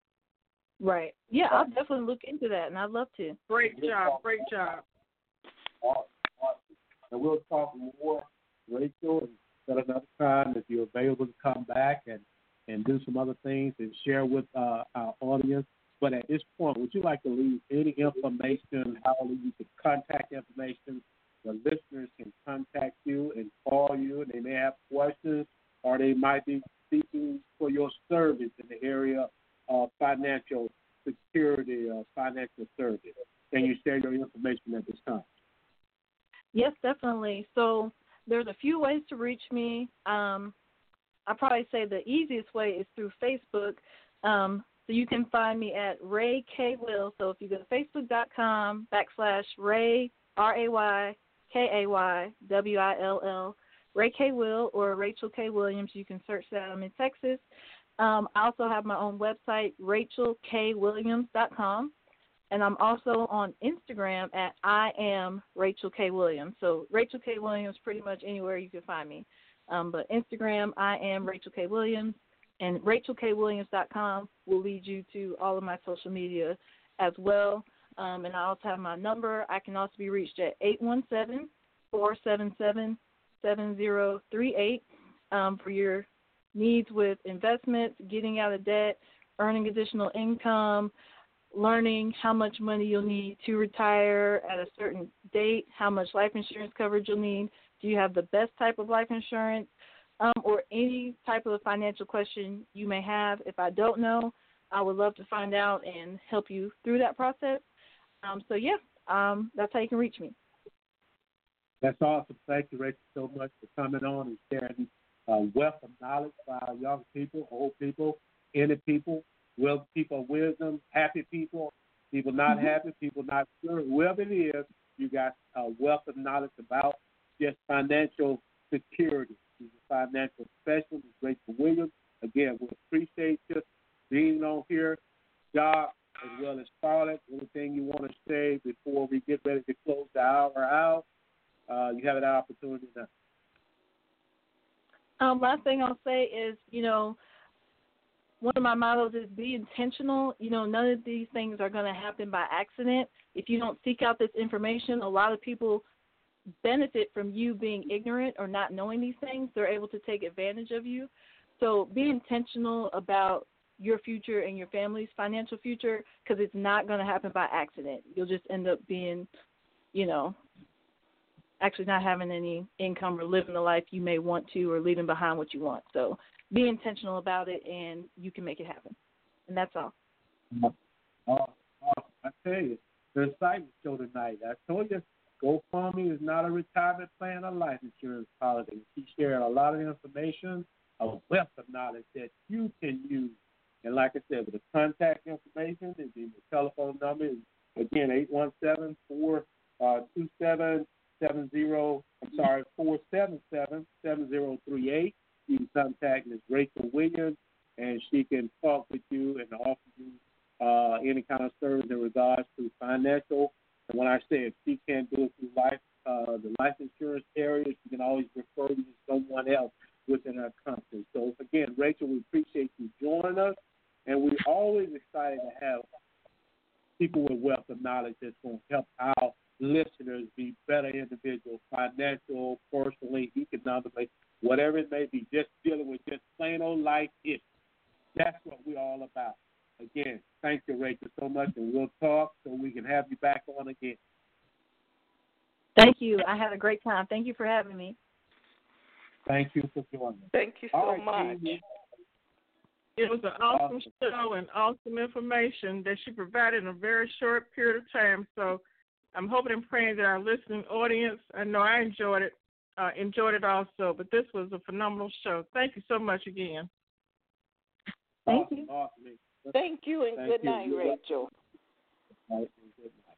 Right. Yeah, I'll definitely look into that, and I'd love to. Great job. Great job. Awesome. Awesome. And we'll talk more, Rachel, and at another time if you're available to come back and, and do some other things and share with uh, our audience. But at this point, would you like to leave any information, how you can contact information? The listeners can contact you and call you, and they may have questions, or they might be seeking for your service in the area of financial security or financial service. Can you share your information at this time? Yes, definitely. So there's a few ways to reach me. Um, I'd probably say the easiest way is through Facebook. Um, so you can find me at Ray K. Will. So if you go to facebook.com backslash Ray, R A Y, K A Y, W I L L, Ray K. Will or Rachel K. Williams, you can search that. I'm in Texas. Um, I also have my own website, rachel k williams dot com. And I'm also on Instagram at I am Rachel K. Williams. So Rachel K. Williams, pretty much anywhere you can find me. Um, but Instagram, I am Rachel K. Williams. And rachel k williams dot com will lead you to all of my social media as well. Um, and I also have my number. I can also be reached at eight one seven, four seven seven, seven zero three eight um, for your needs with investments, getting out of debt, earning additional income, learning how much money you'll need to retire at a certain date, how much life insurance coverage you'll need, do you have the best type of life insurance, um, or any type of financial question you may have. If I don't know, I would love to find out and help you through that process. Um, so, yeah, um, that's how you can reach me. That's awesome. Thank you, Rachel, so much for coming on and sharing uh, wealth of knowledge for our young people, old people, any people, well, people of wisdom, happy people, people not mm-hmm. happy, people not sure, whoever it is, you got a wealth of knowledge about just financial security. She's a financial specialist, Rachel Williams. Again, we appreciate you being on here. Job as well as Charlotte, anything you want to say before we get ready to close the hour out? Uh, you have an opportunity now. Um, last thing I'll say is, you know, one of my mottos is be intentional. You know, none of these things are going to happen by accident. If you don't seek out this information, a lot of people benefit from you being ignorant or not knowing these things. They're able to take advantage of you. So be intentional about your future and your family's financial future, because it's not going to happen by accident. You'll just end up being, you know, actually not having any income or living the life you may want to, or leaving behind what you want. So be intentional about it, and you can make it happen. And that's all. Awesome. Awesome. I tell you, the exciting show tonight. I told you, GoFundMe is not a retirement plan or life insurance policy. She shared a lot of information, a wealth of knowledge that you can use. And like I said, with the contact information and the telephone number is, again, eight one seven, four two seven, seven zero, I'm sorry, four seven seven, seven zero three eight. You can contact Miz Rachel Williams, and she can talk with you and offer you uh, any kind of service in regards to financial. And when I say if she can't do it through life, uh, the life insurance area, she can always refer you to someone else within our company. So, again, Rachel, we appreciate you joining us, and we're always excited to have people with wealth of knowledge that's going to help our listeners be better individuals, financial, personally, economically, whatever it may be, just dealing with just plain old life issues. That's what we're all about. Again, thank you, Rachel, so much, and we'll talk so we can have you back on again. Thank you. I had a great time. Thank you for having me. Thank you for joining us. Thank you so all right, much. Team. It was an awesome show and awesome information that she provided in a very short period of time. So I'm hoping and praying that our listening audience, I know I enjoyed it, uh, enjoyed it also. But this was a phenomenal show. Thank you so much again. Thank awesome, you. Awesome. Thank you, and Thank good you. night, You're Rachel. Good night.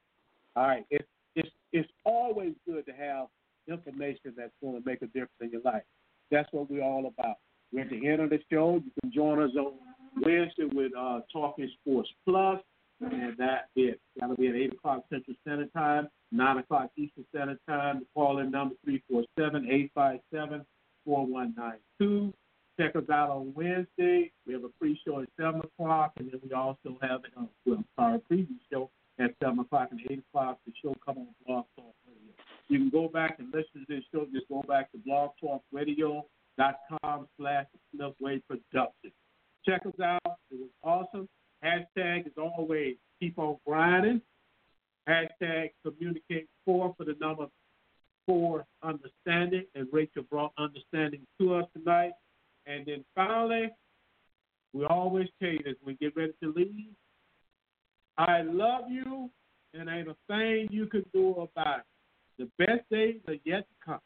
All right. It's it's it's always good to have information that's going to make a difference in your life. That's what we're all about. We're at the end of the show. You can join us on Wednesday with uh, Talking Sports Plus, and that's it. That'll be at eight o'clock Central Standard Time, nine o'clock Eastern Standard Time. The call-in number three four seven, eight five seven, four one nine two. Check us out on Wednesday. We have a pre-show at seven o'clock, and then we also have uh, well, our preview show at seven o'clock and eight o'clock. The show come on Blog Talk Radio. You can go back and listen to this show. Just go back to blog talk radio dot com slash Smithway Production. Check us out. It was awesome. Hashtag, as always, keep on grinding. Hashtag communicate four for the number four understanding. And Rachel brought understanding to us tonight. And then finally, we always tell you this when we get ready to leave. I love you, and ain't a thing you can do about it. The best days are yet to come.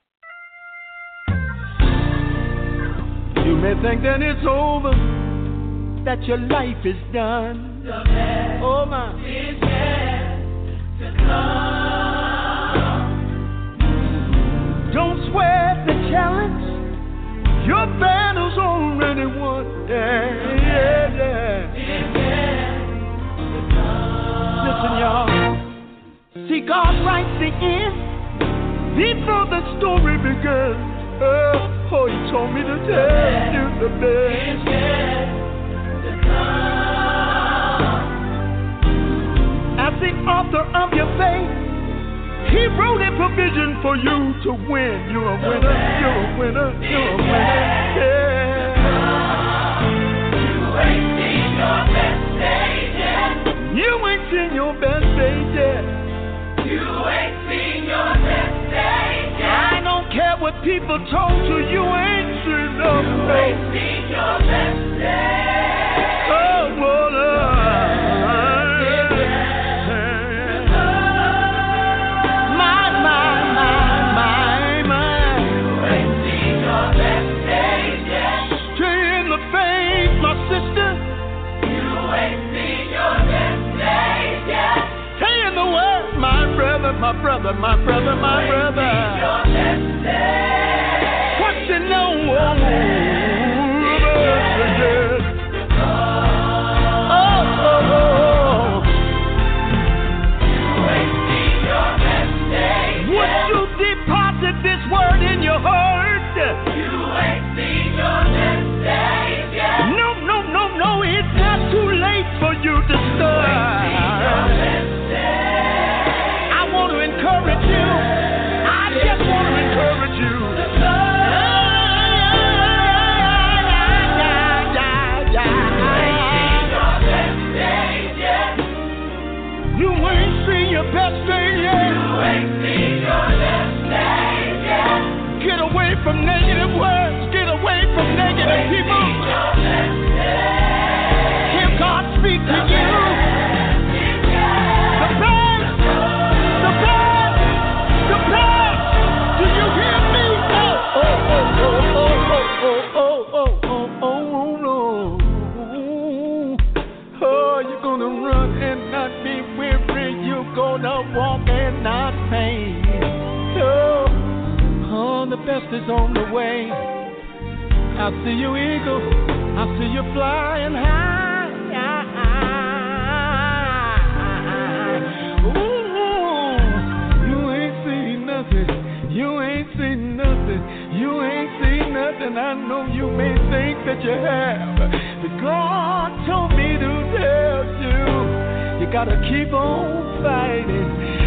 You may think that it's over, that your life is done. The best oh my. is yet to come. Don't sweat the challenge. Your battle's already won. Yeah, yeah, yeah. Is yet to come. Listen, y'all. See, God writes the end before the story begins. Oh, oh, he told me to tell you the best. Is yet to come. As the author of your faith, he wrote a provision for you to win. You're a winner, you're a winner, you're a winner. Yeah. You ain't seen your best day yet. You ain't seen your best day yet. You ain't seen your best day yet. I don't care what people told you, you ain't seen no You ain't seen your best day. Oh, well, uh, my brother, my brother, my brother. What you know? Oh, oh, oh. Would you deposit this word in your heart? You ain't seen your best day yet. No, no, no, no. It's not too late for you to start. Encourage you. I just want to encourage you. You ain't seen your best day yet. You ain't seen your best day yet. Get away from negative words. Get away from negative people. Hear God speak to you. Walk and not faint. Oh, oh, the best is on the way. I see you, eagle. I see you flying high. Ooh, you ain't seen nothing. You ain't seen nothing. You ain't seen nothing. I know you may think that you have, but God told me to tell you. You gotta keep on fighting.